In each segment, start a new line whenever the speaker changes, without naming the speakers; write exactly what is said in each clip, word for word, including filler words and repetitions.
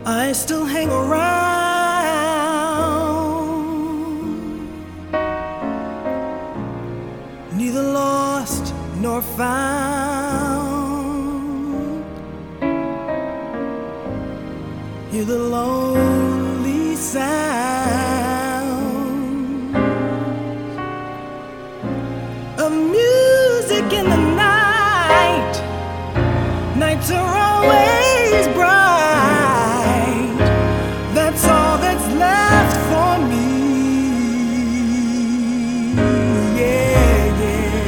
I still hang around, neither lost nor found. Hear the lonely sound of music in the night. Nights are always bright. That's all that's left for me. Yeah, yeah.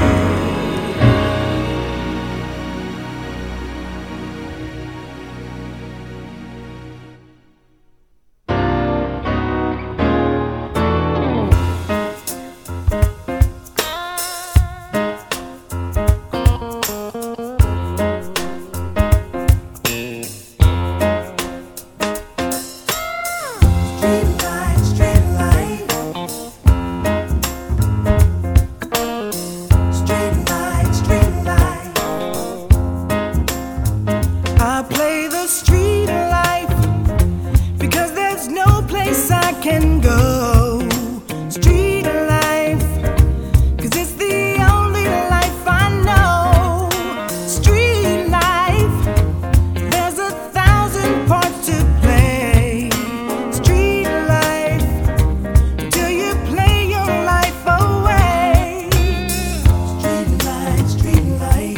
Street life, because there's no place I can go. Street life, cause it's the only life I know. Street life, there's a thousand parts to play. Street life, till you play your life away. Street life, street life.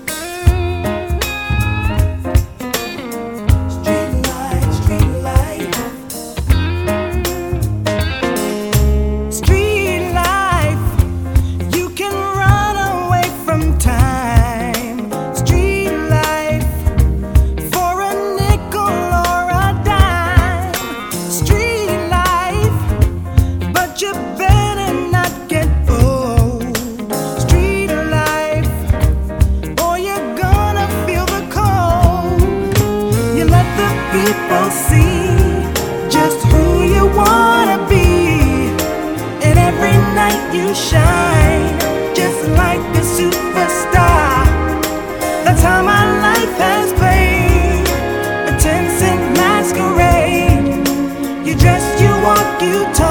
People see just who you wanna be, and every night you shine just like a superstar. That's how my life has played, a ten cent masquerade. You dress, you walk, you talk.